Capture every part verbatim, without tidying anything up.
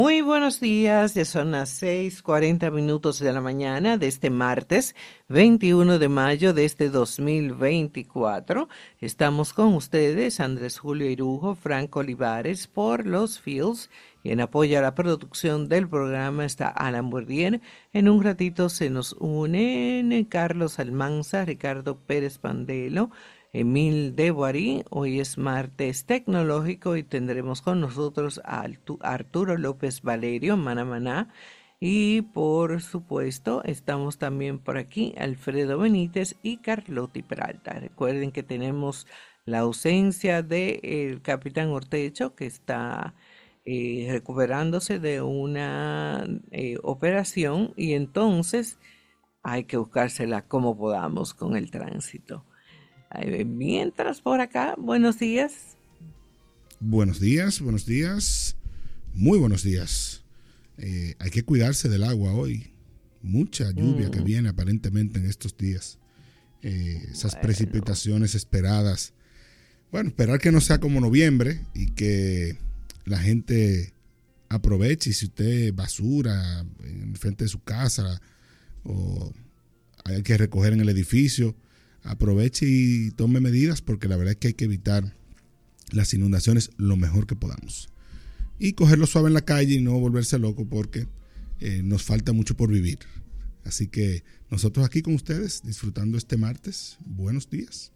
Muy buenos días, ya son las seis cuarenta minutos de la mañana de este martes veintiuno de mayo de este dos mil veinticuatro. Estamos con ustedes, Andrés Julio Irujo, Franco Olivares, por los Fields, y en apoyo a la producción del programa está Alan Bourdier. En un ratito se nos unen Carlos Almanza, Ricardo Pérez Pandelo, Emil Deboari. Hoy es martes tecnológico y tendremos con nosotros a Arturo López Valerio, Manamaná. Y por supuesto, estamos también por aquí Alfredo Benítez y Carlotti Peralta. Recuerden que tenemos la ausencia del capitán Ortecho, que está eh, recuperándose de una eh, operación, y entonces hay que buscársela como podamos con el tránsito. Mientras por acá, buenos días. Buenos días, buenos días, muy buenos días. Eh, hay que cuidarse del agua hoy. Mucha lluvia mm. que viene aparentemente en estos días. Eh, esas bueno. precipitaciones esperadas. Bueno, esperar que no sea como noviembre y que la gente aproveche. Y si usted basura en frente de su casa o hay que recoger en el edificio, aproveche y tome medidas, porque la verdad es que hay que evitar las inundaciones lo mejor que podamos y cogerlo suave en la calle y no volverse loco, porque eh, nos falta mucho por vivir. Así que nosotros aquí con ustedes disfrutando este martes. Buenos días.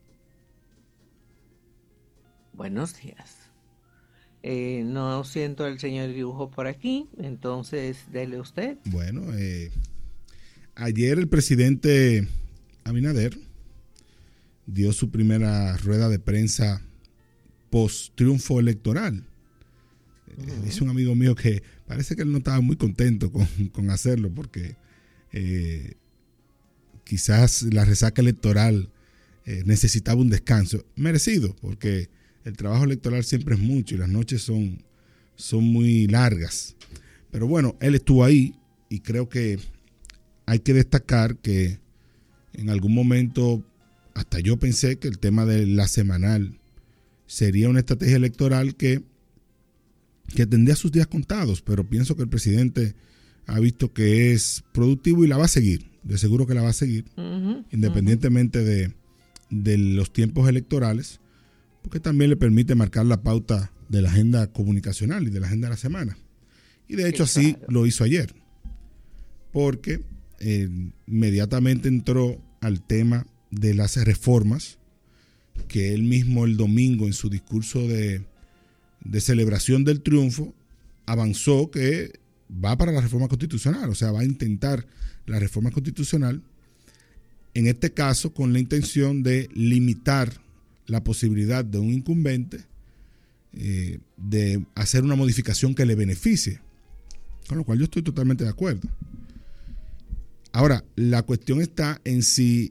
Buenos días. Eh, no siento al señor Dibujo por aquí, entonces dele usted. Bueno, eh, ayer el presidente Abinader dio su primera rueda de prensa post triunfo electoral. Uh-huh. Dice un amigo mío que parece que él no estaba muy contento con, con hacerlo, porque eh, quizás la resaca electoral eh, necesitaba un descanso merecido, porque el trabajo electoral siempre es mucho y las noches son, son muy largas. Pero bueno, él estuvo ahí y creo que hay que destacar que en algún momento hasta yo pensé que el tema de la semanal sería una estrategia electoral que, que tendría sus días contados, pero pienso que el presidente ha visto que es productivo y la va a seguir, de seguro que la va a seguir, uh-huh, independientemente uh-huh. de, de los tiempos electorales, porque también le permite marcar la pauta de la agenda comunicacional y de la agenda de la semana. Y de hecho sí, así claro. Lo hizo ayer, porque eh, inmediatamente entró al tema de las reformas que él mismo el domingo en su discurso de, de celebración del triunfo avanzó que va para la reforma constitucional, o sea, va a intentar la reforma constitucional, en este caso con la intención de limitar la posibilidad de un incumbente eh, de hacer una modificación que le beneficie, con lo cual yo estoy totalmente de acuerdo. Ahora, la cuestión está en si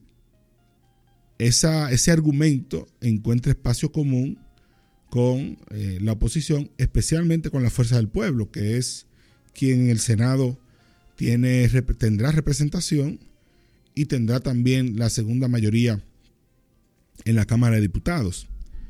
Esa, ese argumento encuentra espacio común con eh, la oposición, especialmente con la Fuerza del Pueblo, que es quien en el Senado tiene, tendrá representación y tendrá también la segunda mayoría en la Cámara de Diputados.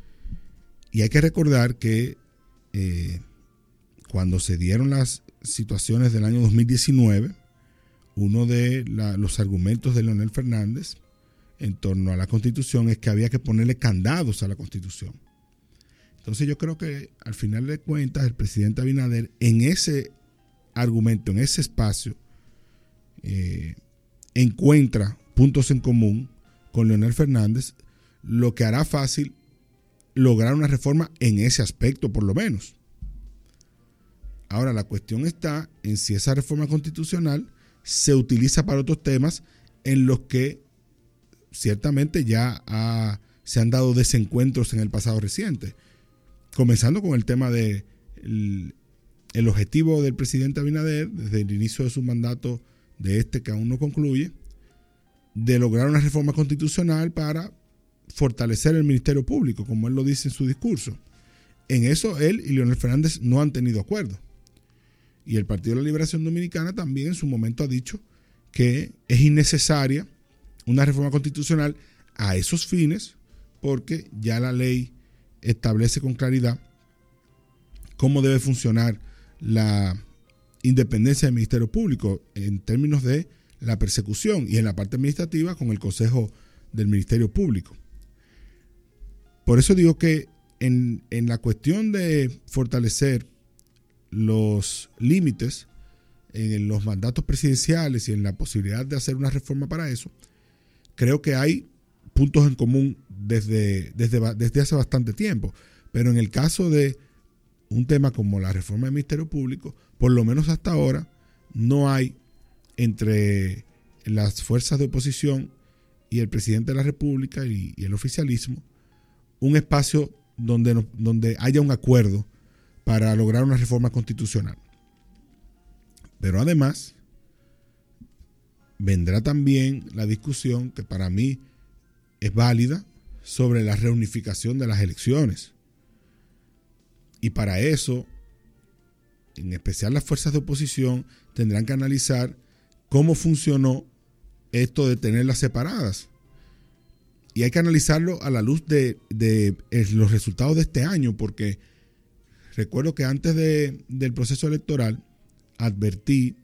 Y hay que recordar que eh, cuando se dieron las situaciones del año dos mil diecinueve, uno de la, los argumentos de Leonel Fernández en torno a la Constitución es que había que ponerle candados a la Constitución. Entonces yo creo que al final de cuentas el presidente Abinader en ese argumento, en ese espacio, eh, encuentra puntos en común con Leonel Fernández, lo que hará fácil lograr una reforma en ese aspecto por lo menos. Ahora la cuestión está en si esa reforma constitucional se utiliza para otros temas en los que ciertamente ya ha, se han dado desencuentros en el pasado reciente, comenzando con el tema de el, el objetivo del presidente Abinader desde el inicio de su mandato, de este que aún no concluye, de lograr una reforma constitucional para fortalecer el Ministerio Público, como él lo dice en su discurso. En eso él y Leonel Fernández no han tenido acuerdo. Y el Partido de la Liberación Dominicana también en su momento ha dicho que es innecesaria una reforma constitucional a esos fines, porque ya la ley establece con claridad cómo debe funcionar la, independencia del Ministerio Público en términos de la persecución y en la parte administrativa con el Consejo del Ministerio Público. Por eso digo que en, en la cuestión de fortalecer los límites en los mandatos presidenciales y en la posibilidad de hacer una reforma para eso, creo que hay puntos en común desde, desde, desde hace bastante tiempo. Pero en el caso de un tema como la reforma del Ministerio Público, por lo menos hasta ahora, no hay entre las fuerzas de oposición y el presidente de la República y, y el oficialismo un espacio donde, donde haya un acuerdo para lograr una reforma constitucional. Pero además, vendrá también la discusión que para mí es válida sobre la reunificación de las elecciones. Y para eso, en especial las fuerzas de oposición, tendrán que analizar cómo funcionó esto de tenerlas separadas. Y hay que analizarlo a la luz de, de, de los resultados de este año, porque recuerdo que antes de, del proceso electoral advertí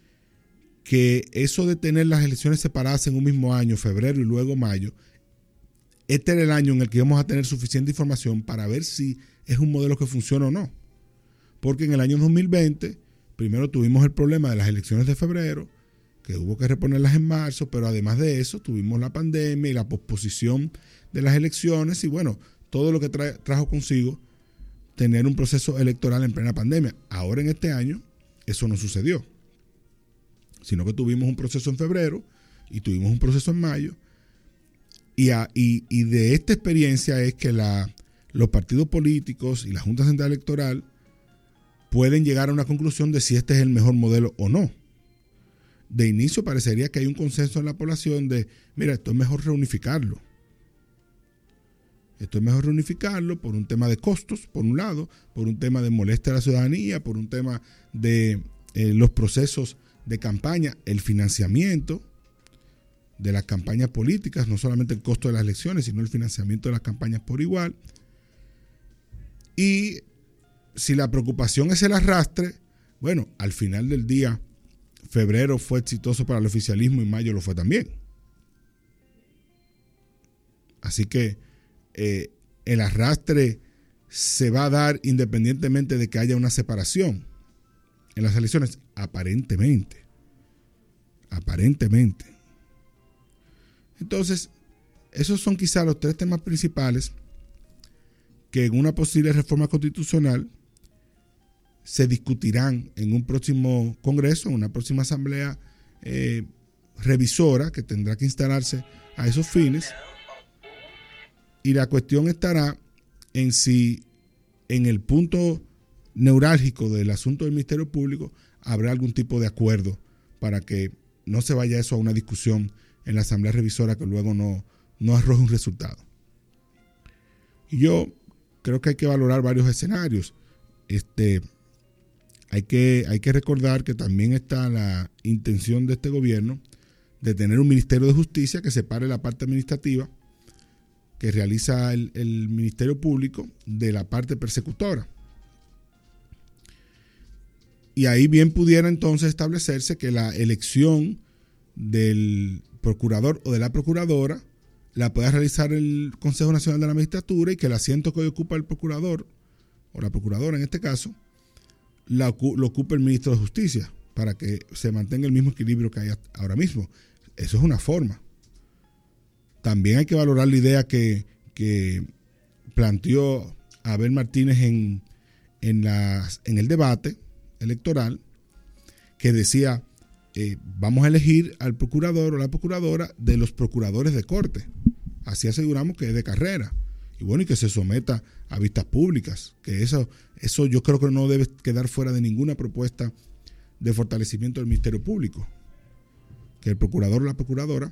que eso de tener las elecciones separadas en un mismo año, febrero y luego mayo, este era el año en el que íbamos a tener suficiente información para ver si es un modelo que funciona o no. Porque en el año dos mil veinte, primero tuvimos el problema de las elecciones de febrero, que hubo que reponerlas en marzo, pero además de eso tuvimos la pandemia y la posposición de las elecciones y bueno, todo lo que tra- trajo consigo tener un proceso electoral en plena pandemia. Ahora en este año eso no sucedió, sino que tuvimos un proceso en febrero y tuvimos un proceso en mayo y, a, y, y de esta experiencia es que la, los partidos políticos y la Junta Central Electoral pueden llegar a una conclusión de si este es el mejor modelo o no. De inicio parecería que hay un consenso en la población de, mira, esto es mejor reunificarlo. Esto es mejor reunificarlo por un tema de costos, por un lado, por un tema de molestia a la ciudadanía, por un tema de eh, los procesos de campaña, el financiamiento de las campañas políticas, no solamente el costo de las elecciones, sino el financiamiento de las campañas por igual. Y si la preocupación es el arrastre, bueno, al final del día, febrero fue exitoso para el oficialismo y mayo lo fue también. Así que eh, el arrastre se va a dar independientemente de que haya una separación en las elecciones, aparentemente. Aparentemente. Entonces, esos son quizás los tres temas principales que en una posible reforma constitucional se discutirán en un próximo congreso, en una próxima asamblea eh, revisora que tendrá que instalarse a esos fines. Y la cuestión estará en si en el punto neurálgico del asunto del Ministerio Público habrá algún tipo de acuerdo para que no se vaya eso a una discusión en la asamblea revisora que luego no, no arroje un resultado. Y yo creo que hay que valorar varios escenarios. Este... Hay que, hay que recordar que también está la intención de este gobierno de tener un Ministerio de Justicia que separe la parte administrativa que realiza el, el Ministerio Público de la parte persecutora. Y ahí bien pudiera entonces establecerse que la elección del procurador o de la procuradora la pueda realizar el Consejo Nacional de la Magistratura y que el asiento que hoy ocupa el procurador o la procuradora en este caso La, lo ocupa el ministro de Justicia para que se mantenga el mismo equilibrio que hay ahora mismo. Eso es una forma. También hay que valorar la idea que, que planteó Abel Martínez en, en, las, en el debate electoral, que decía, eh, vamos a elegir al procurador o la procuradora de los procuradores de corte. Así aseguramos que es de carrera. Y bueno, y que se someta a vistas públicas, que eso, eso yo creo que no debe quedar fuera de ninguna propuesta de fortalecimiento del Ministerio Público. Que el procurador o la procuradora,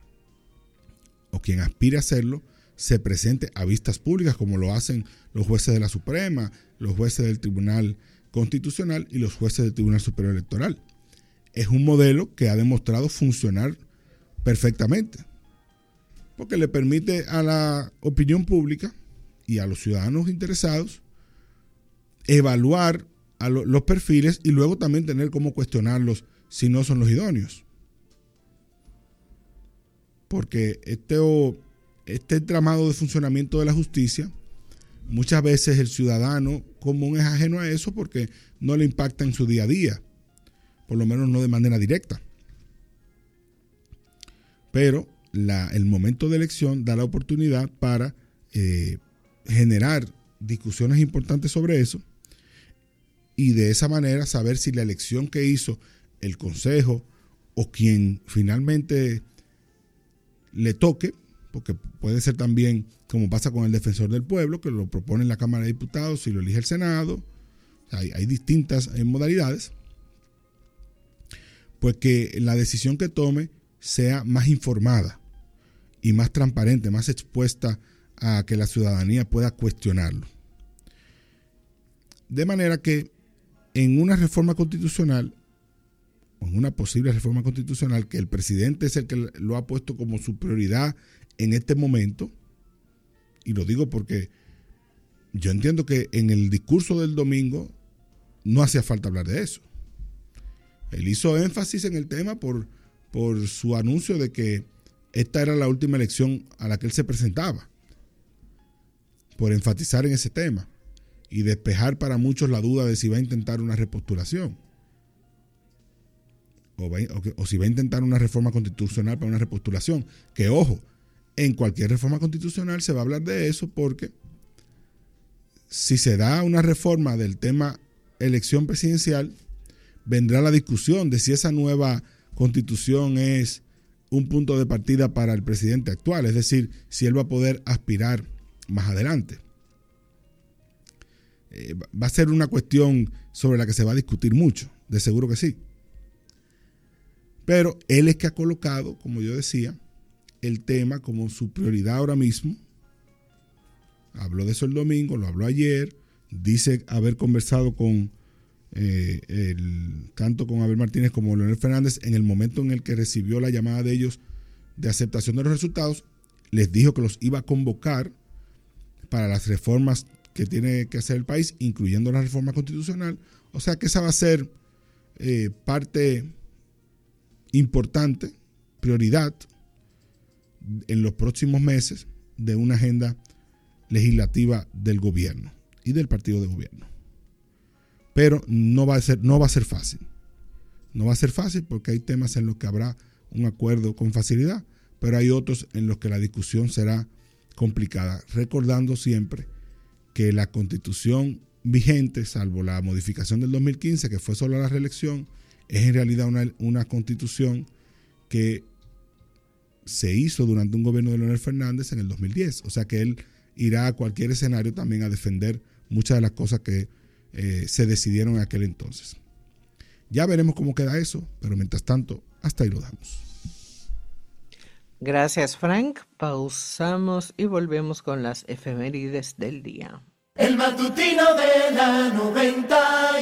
o quien aspire a hacerlo, se presente a vistas públicas como lo hacen los jueces de la Suprema, los jueces del Tribunal Constitucional y los jueces del Tribunal Superior Electoral. Es un modelo que ha demostrado funcionar perfectamente, porque le permite a la opinión pública y a los ciudadanos interesados evaluar a lo, los perfiles y luego también tener cómo cuestionarlos si no son los idóneos. Porque este, este entramado de funcionamiento de la justicia, muchas veces el ciudadano común es ajeno a eso porque no le impacta en su día a día, por lo menos no de manera directa. Pero la, el momento de elección da la oportunidad para eh, generar discusiones importantes sobre eso y de esa manera saber si la elección que hizo el Consejo o quien finalmente le toque, porque puede ser también como pasa con el Defensor del Pueblo, que lo propone en la Cámara de Diputados y lo elige el Senado. Hay, hay distintas eh, modalidades. Pues que la decisión que tome sea más informada y más transparente, más expuesta a que la ciudadanía pueda cuestionarlo. De manera que en una reforma constitucional, o en una posible reforma constitucional, que el presidente es el que lo ha puesto como su prioridad en este momento, y lo digo porque yo entiendo que en el discurso del domingo no hacía falta hablar de eso. Él hizo énfasis en el tema por, por su anuncio de que esta era la última elección a la que él se presentaba, por enfatizar en ese tema y despejar para muchos la duda de si va a intentar una repostulación o, va, o, que, o si va a intentar una reforma constitucional para una repostulación, que ojo, en cualquier reforma constitucional se va a hablar de eso, porque si se da una reforma del tema elección presidencial, vendrá la discusión de si esa nueva constitución es un punto de partida para el presidente actual, es decir, si él va a poder aspirar más adelante. Eh, va a ser una cuestión sobre la que se va a discutir mucho, de seguro que sí. Pero él es que ha colocado, como yo decía, el tema como su prioridad ahora mismo. Habló de eso el domingo, lo habló ayer, dice haber conversado con eh, el, tanto con Abel Martínez como Leonel Fernández en el momento en el que recibió la llamada de ellos de aceptación de los resultados. Les dijo que los iba a convocar para las reformas que tiene que hacer el país, incluyendo la reforma constitucional. O sea que esa va a ser eh, parte importante, prioridad en los próximos meses de una agenda legislativa del gobierno y del partido de gobierno. Pero no va a ser, no va a ser fácil. No va a ser fácil porque hay temas en los que habrá un acuerdo con facilidad, pero hay otros en los que la discusión será complicada, recordando siempre que la constitución vigente, salvo la modificación del dos mil quince, que fue solo la reelección, es en realidad una, una constitución que se hizo durante un gobierno de Leonel Fernández en el dos mil diez. O sea que él irá a cualquier escenario también a defender muchas de las cosas que eh, se decidieron en aquel entonces. Ya veremos cómo queda eso, pero mientras tanto, hasta ahí lo damos. Gracias, Frank. Pausamos y volvemos con las efemérides del día. El matutino de la noventa.